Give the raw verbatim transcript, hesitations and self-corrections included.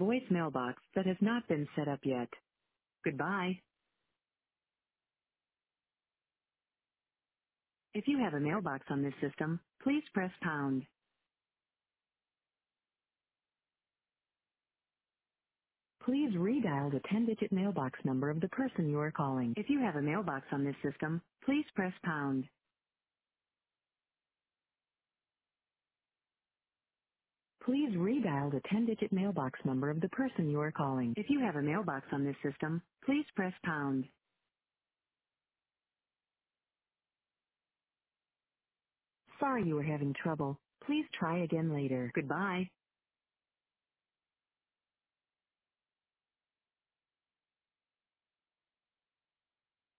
voice mailbox that has not been set up yet. Goodbye. If you have a mailbox on this system, please press pound. Please redial the ten-digit mailbox number of the person you are calling. If you have a mailbox on this system, please press pound. Please redial the ten-digit mailbox number of the person you are calling. If you have a mailbox on this system, please press pound. Sorry you are having trouble. Please try again later. Goodbye.